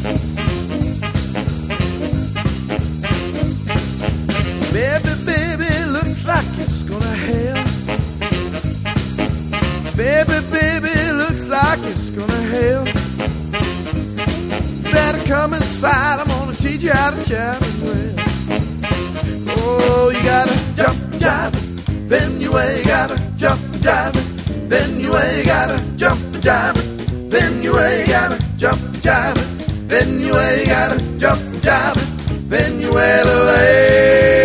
Baby, baby, looks like it's gonna hail. Baby, baby, looks like it's gonna hail. Better come inside, I'm gonna teach you how to jive and well. Oh, you gotta jump, jive, then you way, gotta jump, jive, then you way, gotta jump, jive, then you way, gotta jump, jive, then you way, gotta jump, jive, then you wail away.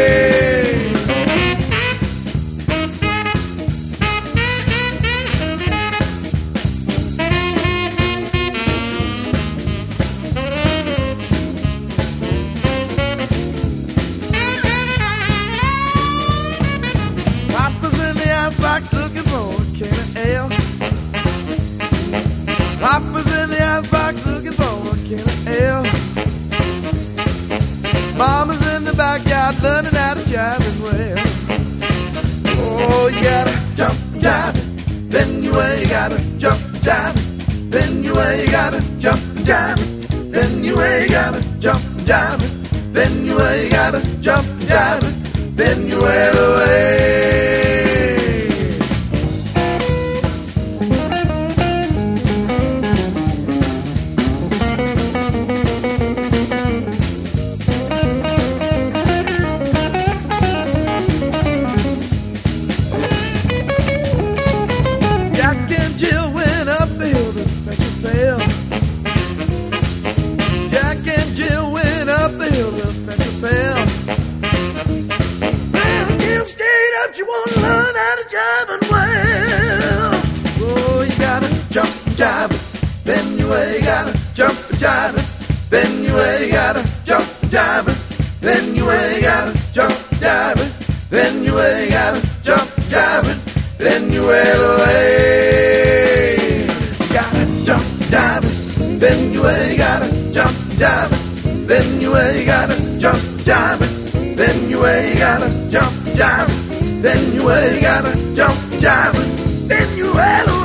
Looking for a can of ale. Papa's in the icebox looking for a can of ale. Mama's in the backyard learning how to jive and well. Oh, you gotta jump, jive, then you way, you gotta jump, jive, then you way, you gotta jump, jive, then you way, you gotta jump, jive, then you way, you gotta jump, jive, then you wail away. You wanna learn how to jive and well. Oh, you gotta jump, jive, then you way, gotta jump, jive, then you way, gotta jump, jive, then you way, gotta jump, jive, then you way, gotta jump, jive, then you wail away. You gotta jump, jive, then you way, gotta jump, jive, then you way, gotta jump, jive, then you way, gotta jump, jive. Then you way, gotta jump, jive, then you wail away.